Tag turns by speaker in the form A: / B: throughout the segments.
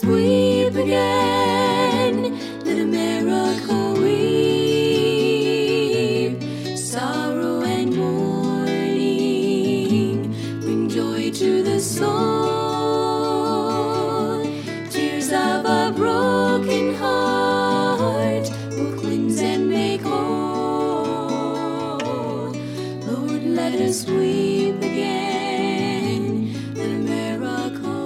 A: us weep again. Let America weep. Sorrow and mourning bring joy to the soul. Tears of a broken heart will cleanse and make whole. Lord, let us weep again. Let America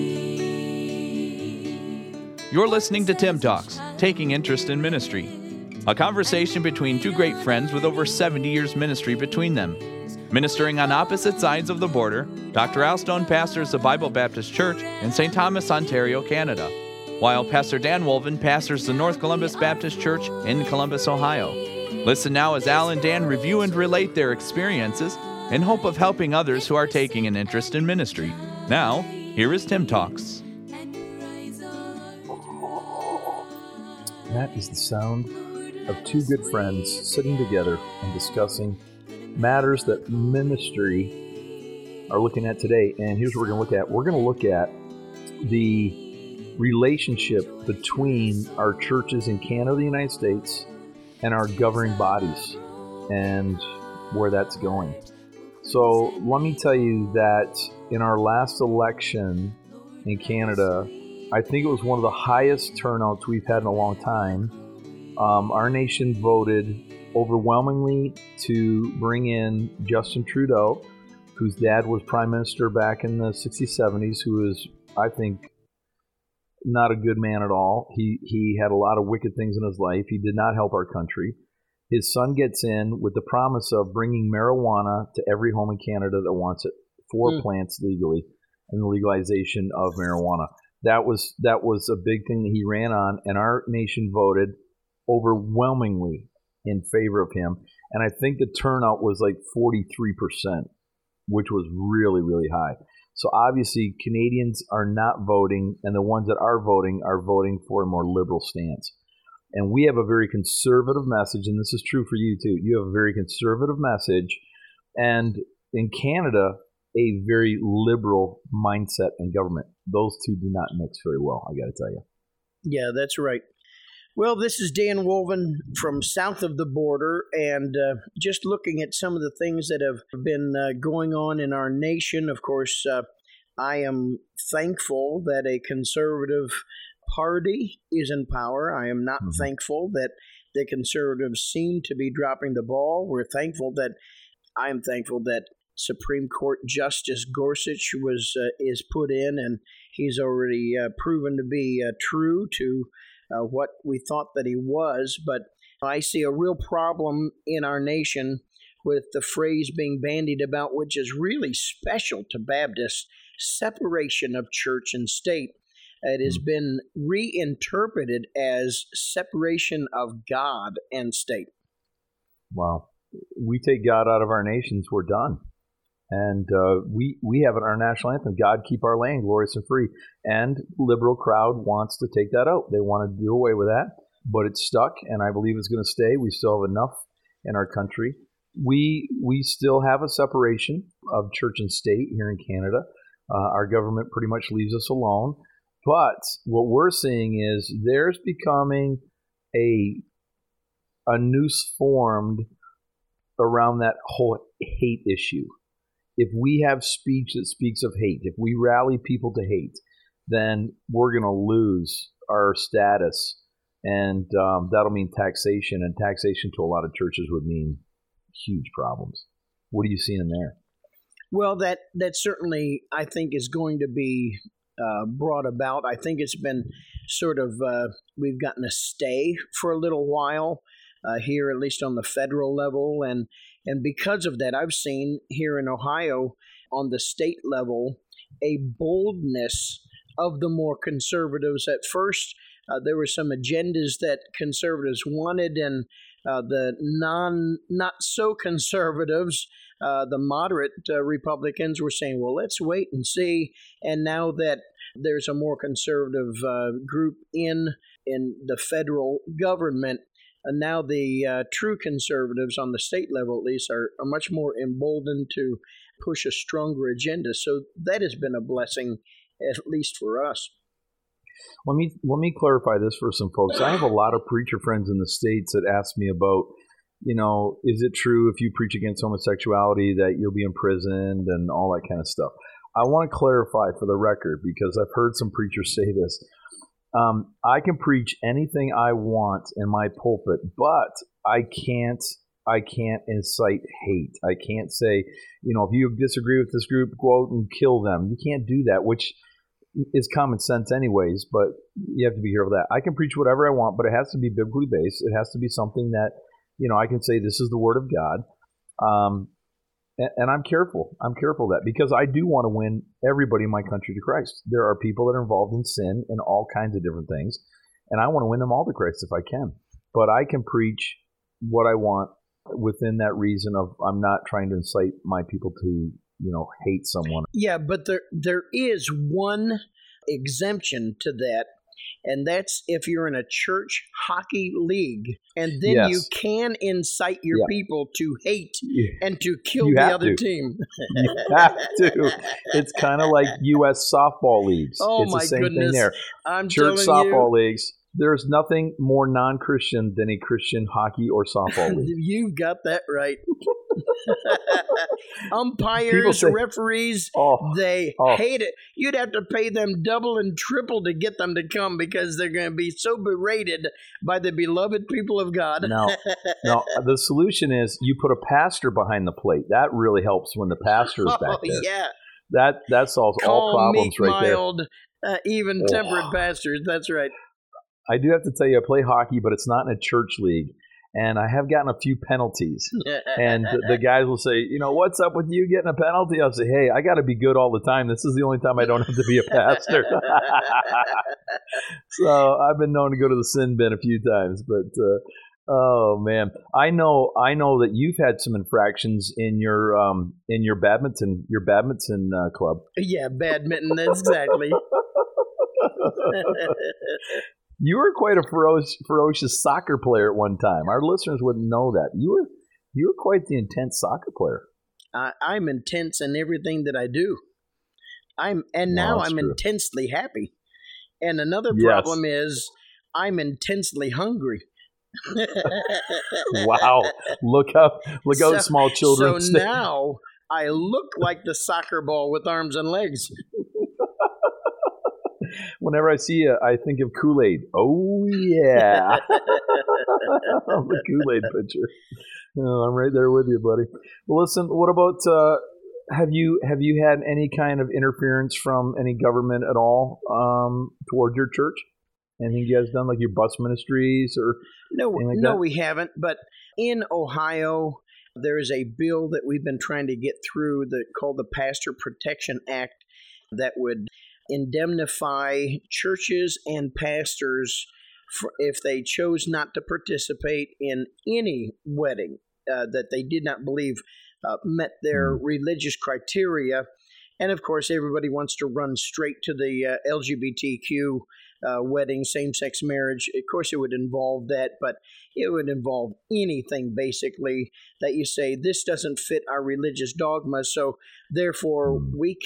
A: weep.
B: You're listening to Tim Talks, Taking Interest in Ministry, a conversation between two great friends with over 70 years ministry between them. Ministering on opposite sides of the border, Dr. Al Stone pastors the Bible Baptist Church in St. Thomas, Ontario, Canada, while Pastor Dan Wolven pastors the North Columbus Baptist Church in Columbus, Ohio. Listen now as Al and Dan review and relate their experiences in hope of helping others who are taking an interest in ministry. Now, here is Tim Talks.
C: That is the sound of two good friends sitting together and discussing matters that ministry are looking at today. And here's what we're going to look at. We're going to look at the relationship between our churches in Canada, the United States, and our governing bodies and where that's going. So let me tell you that in our last election in Canada, I think it was one of the highest turnouts we've had in a long time. Our nation voted overwhelmingly to bring in Justin Trudeau, whose dad was prime minister back in the 60s, 70s, who was, I think, not a good man at all. He had a lot of wicked things in his life. He did not help our country. His son gets in with the promise of bringing marijuana to every home in Canada that wants it, 4 plants legally, and the legalization of marijuana. That was a big thing that he ran on, and our nation voted overwhelmingly in favor of him. And I think the turnout was like 43%, which was really, really high. So obviously Canadians are not voting, and the ones that are voting for a more liberal stance. And we have a very conservative message, and this is true for you too. You have a very conservative message, and in Canada, a very liberal mindset and government. Those two do not mix very well, I got to tell you.
D: Yeah, that's right. Well, this is Dan Wolven from south of the border, and just looking at some of the things that have been going on in our nation. Of course, I am thankful that a conservative party is in power. I am not thankful that the conservatives seem to be dropping the ball. I am thankful that Supreme Court Justice Gorsuch is put in, and he's already proven to be true to what we thought that he was. But I see a real problem in our nation with the phrase being bandied about, which is really special to Baptists, separation of church and state. It has been reinterpreted as separation of God and state.
C: Wow. We take God out of our nations, we're done. And we have in our national anthem, God keep our land glorious and free. And the liberal crowd wants to take that out. They want to do away with that, but it's stuck, and I believe it's going to stay. We still have enough in our country. We still have a separation of church and state here in Canada. Our government pretty much leaves us alone. But what we're seeing is there's becoming a noose formed around that whole hate issue. If we have speech that speaks of hate, if we rally people to hate, then we're going to lose our status, and that'll mean taxation, and taxation to a lot of churches would mean huge problems. What are you seeing there?
D: Well, that certainly, I think, is going to be brought about. I think it's been sort of, we've gotten a stay for a little while here, at least on the federal level, and because of that, I've seen here in Ohio on the state level a boldness of the more conservatives. At first, there were some agendas that conservatives wanted, and the not so conservatives, the moderate Republicans, were saying, well, let's wait and see. And now that there's a more conservative group in the federal government, and now the true conservatives on the state level, at least, are much more emboldened to push a stronger agenda. So that has been a blessing, at least for us.
C: Let me clarify this for some folks. I have a lot of preacher friends in the States that ask me about, is it true if you preach against homosexuality that you'll be imprisoned and all that kind of stuff? I want to clarify for the record, because I've heard some preachers say this. I can preach anything I want in my pulpit, but I can't incite hate. I can't say, if you disagree with this group, go out and kill them. You can't do that, which is common sense anyways, but you have to be careful with that. I can preach whatever I want, but it has to be biblically based. It has to be something that, I can say this is the word of God. And I'm careful. I'm careful of that because I do want to win everybody in my country to Christ. There are people that are involved in sin and all kinds of different things, and I want to win them all to Christ if I can. But I can preach what I want within that reason of I'm not trying to incite my people to, hate someone.
D: Yeah, but there is one exemption to that, and that's if you're in a church hockey league, and then you can incite your people to hate and to kill the other team.
C: You have to. It's kind of like U.S. softball leagues.
D: Oh,
C: it's
D: my
C: the same
D: goodness.
C: thing there.
D: I'm
C: Church
D: telling
C: softball
D: you,
C: leagues. There's nothing more non-Christian than a Christian hockey or softball league.
D: You've got that right. Umpires, referees, they hate it. You'd have to pay them double and triple to get them to come because they're going to be so berated by the beloved people of God.
C: No, the solution is you put a pastor behind the plate. That really helps when the pastor is back there.
D: Yeah.
C: That solves all problems
D: meek,
C: right
D: mild, even-tempered pastors. That's right.
C: I do have to tell you, I play hockey, but it's not in a church league. And I have gotten a few penalties. And the guys will say, what's up with you getting a penalty? I'll say, hey, I got to be good all the time. This is the only time I don't have to be a pastor. So I've been known to go to the sin bin a few times. But, oh, man. I know that you've had some infractions in your badminton club.
D: Yeah, badminton, exactly.
C: You were quite a ferocious soccer player at one time. Our listeners wouldn't know that. You were quite the intense soccer player.
D: I'm intense in everything that I do. I'm intensely happy. And another problem is I'm intensely hungry.
C: Wow. Look how small children
D: So now I look like the soccer ball with arms and legs.
C: Whenever I see you, I think of Kool-Aid. Oh, yeah. The Kool-Aid pitcher. Oh, I'm right there with you, buddy. Well, listen, what about, have you had any kind of interference from any government at all toward your church? Anything you guys done, like your bus ministries or anything like that?
D: No, we haven't. But in Ohio, there is a bill that we've been trying to get through called the Pastor Protection Act that would indemnify churches and pastors if they chose not to participate in any wedding that they did not believe met their religious criteria. And of course, everybody wants to run straight to the LGBTQ wedding, same-sex marriage. Of course, it would involve that, but it would involve anything basically that you say this doesn't fit our religious dogma, so therefore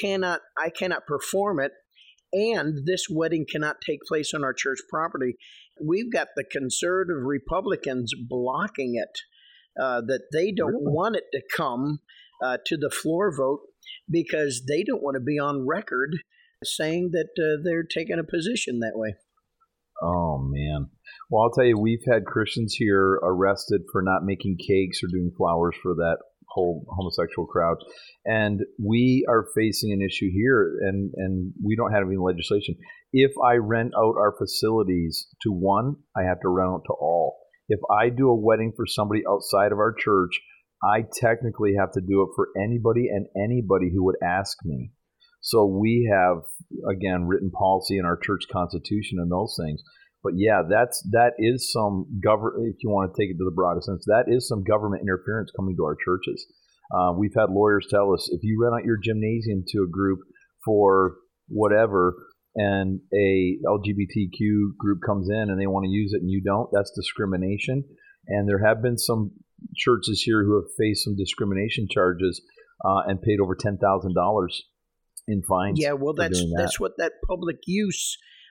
D: I cannot perform it. And this wedding cannot take place on our church property. We've got the conservative Republicans blocking it, that they don't want it to come to the floor vote because they don't want to be on record saying that they're taking a position that way.
C: Oh, man. Well, I'll tell you, we've had Christians here arrested for not making cakes or doing flowers for that whole homosexual crowd. And we are facing an issue here, and we don't have any legislation. If I rent out our facilities to one, I have to rent out to all. If I do a wedding for somebody outside of our church, I technically have to do it for anybody and anybody who would ask me. So we have, again, written policy in our church constitution and those things. But yeah, that is some government, if you want to take it to the broadest sense, that is some government interference coming to our churches. We've had lawyers tell us, if you rent out your gymnasium to a group for whatever, and a LGBTQ group comes in and they want to use it and you don't, that's discrimination. And there have been some churches here who have faced some discrimination charges and paid over $10,000 in fines.
D: Yeah, well, that's what that public use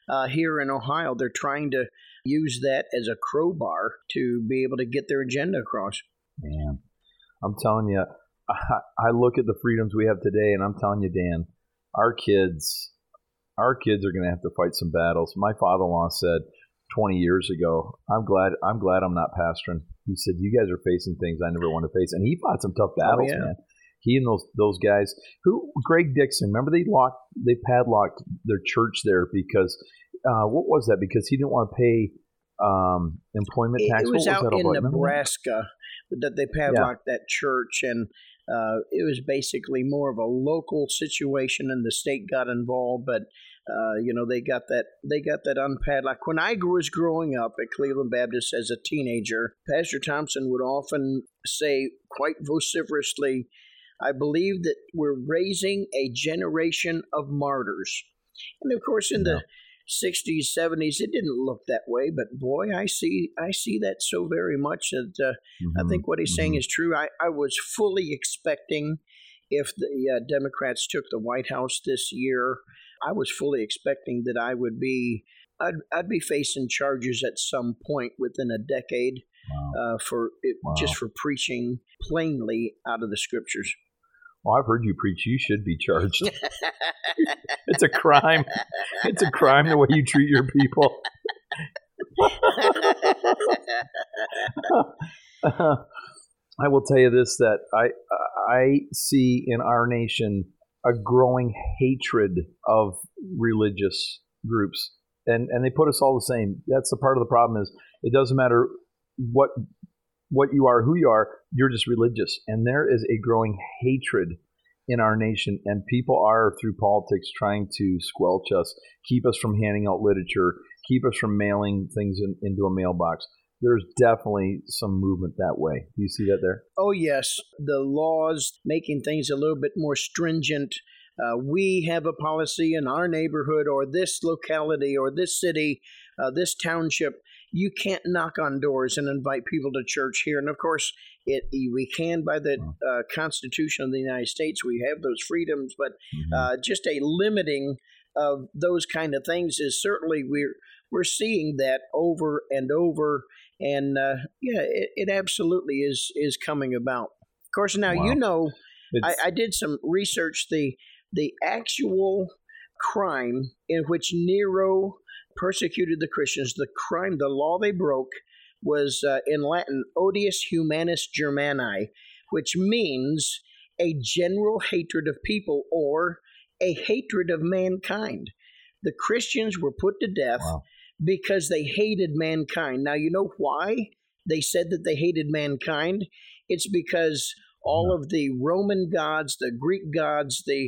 D: here in Ohio. They're trying to use that as a crowbar to be able to get their agenda across.
C: Man, I'm telling you, I look at the freedoms we have today, and I'm telling you, Dan, our kids are going to have to fight some battles. My father-in-law said 20 years ago, I'm glad I'm not pastoring. He said, you guys are facing things I never want to face. And he fought some tough battles, man. He and those guys Greg Dixon, remember they padlocked their church there because, what was that? Because he didn't want to pay employment tax.
D: It was out in Nebraska that they padlocked that church, and it was basically more of a local situation, and the state got involved. But they got that unpadlocked. When I was growing up at Cleveland Baptist as a teenager, Pastor Thompson would often say quite vociferously, I believe that we're raising a generation of martyrs. And of course, in the 60s, 70s, it didn't look that way. But boy, I see that so very much that I think what he's saying is true. I was fully expecting, if the Democrats took the White House this year, I was fully expecting that I'd be facing charges at some point within a decade just for preaching plainly out of the Scriptures.
C: Well, I've heard you preach. You should be charged. It's a crime. It's a crime the way you treat your people. I will tell you this, that I see in our nation a growing hatred of religious groups. And they put us all the same. That's the part of the problem is it doesn't matter what you are, who you are, you're just religious. And there is a growing hatred in our nation, and people are, through politics, trying to squelch us, keep us from handing out literature, keep us from mailing things into a mailbox. There's definitely some movement that way. Do you see that there?
D: Oh, yes. The laws making things a little bit more stringent. We have a policy in our neighborhood or this locality or this city, this township. You can't knock on doors and invite people to church here. And, of course, we can by the Constitution of the United States. We have those freedoms. But just a limiting of those kind of things is certainly we're seeing that over and over. And, it absolutely is coming about. Of course, now, I did some research. The actual crime in which Nero persecuted the Christians, the law they broke was in Latin, odius humanus Germani, which means a general hatred of people or a hatred of mankind. The Christians were put to death because they hated mankind. Now, you know why they said that they hated mankind? It's because all of the Roman gods, the Greek gods, the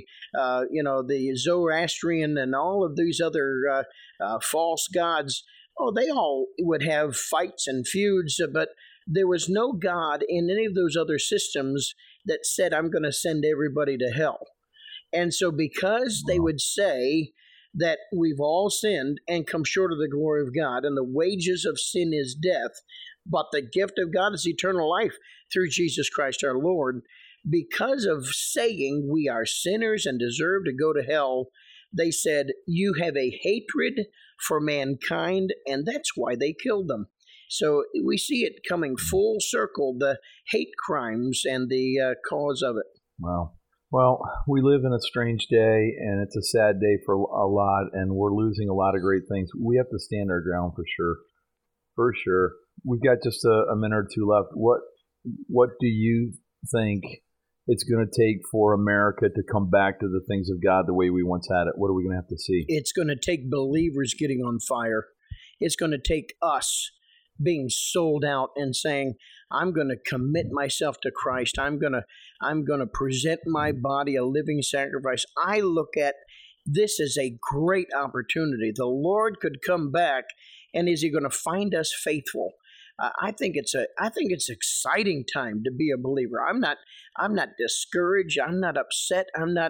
D: Zoroastrian and all of these other false gods, they all would have fights and feuds, but there was no God in any of those other systems that said, I'm going to send everybody to hell. And so because they would say that we've all sinned and come short of the glory of God, and the wages of sin is death, but the gift of God is eternal life through Jesus Christ our Lord. Because of saying we are sinners and deserve to go to hell, they said, you have a hatred for mankind, and that's why they killed them. So we see it coming full circle, the hate crimes and the cause of it.
C: Wow. Well, we live in a strange day, and it's a sad day for a lot, and we're losing a lot of great things. We have to stand our ground for sure. For sure. We've got just a minute or two left. What do you think it's going to take for America to come back to the things of God the way we once had it? What are we going to have to see?
D: It's going to take believers getting on fire. It's going to take us being sold out and saying, I'm going to commit myself to Christ. I'm going to present my body a living sacrifice. I look at this as a great opportunity. The Lord could come back, and is He going to find us faithful? I think it's exciting time to be a believer. I'm not discouraged. I'm not upset. I'm not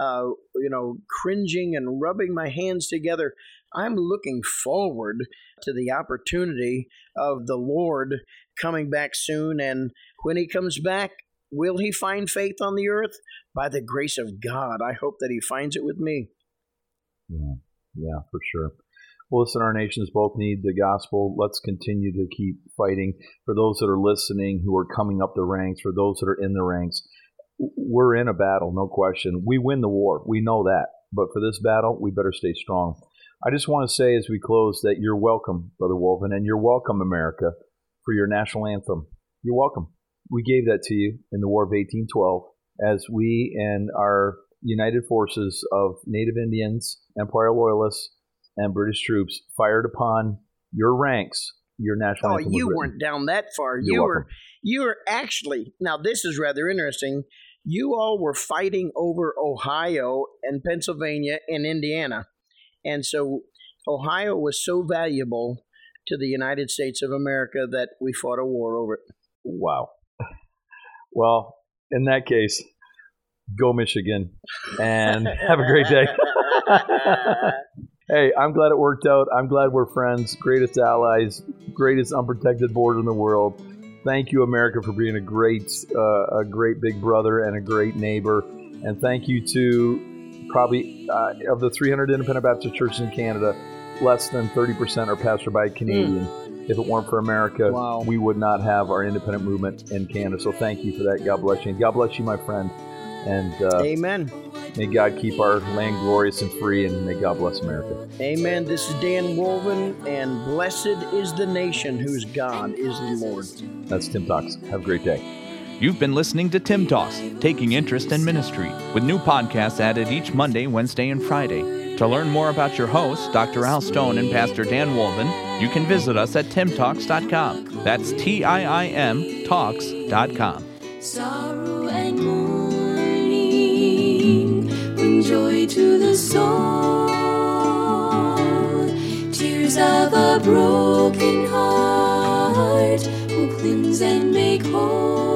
D: cringing and rubbing my hands together. I'm looking forward to the opportunity of the Lord coming back soon. And when He comes back, will He find faith on the earth? By the grace of God, I hope that He finds it with me.
C: Yeah, for sure. Well, listen, our nations both need the gospel. Let's continue to keep fighting. For those that are listening, who are coming up the ranks, for those that are in the ranks, we're in a battle, no question. We win the war. We know that. But for this battle, we better stay strong. I just want to say as we close that you're welcome, Brother Wolven, and you're welcome, America, for your national anthem. You're welcome. We gave that to you in the War of 1812 as we and our united forces of Native Indians, Empire Loyalists, and British troops fired upon your ranks. Your national anthem.
D: Oh, you weren't down that far. You were actually, now this is rather interesting. You all were fighting over Ohio and Pennsylvania and Indiana. And so Ohio was so valuable to the United States of America that we fought a war over it.
C: Wow. Well, in that case, go Michigan and have a great day. Hey, I'm glad it worked out. I'm glad we're friends, greatest allies, greatest unprotected border in the world. Thank you, America, for being a great big brother and a great neighbor. And thank you to probably of the 300 independent Baptist churches in Canada, less than 30% are pastored by a Canadian. If it weren't for America,
D: Wow.
C: we would not have our independent movement in Canada. So thank you for that. God bless you. And God bless you, my friend. And
D: Amen.
C: may God keep our land glorious and free, and may God bless America.
D: Amen. This is Dan Wolven, and blessed is the nation whose God is the Lord.
C: That's Tim Talks. Have a great day.
B: You've been listening to Tim Talks, Taking Interest in Ministry, with new podcasts added each Monday, Wednesday, and Friday. To learn more about your hosts, Dr. Al Stone and Pastor Dan Wolven, you can visit us at timtalks.com. That's TIIM Talks.com.
A: Sorrow and mourning bring joy to the soul. Tears of a broken heart will cleanse and make whole.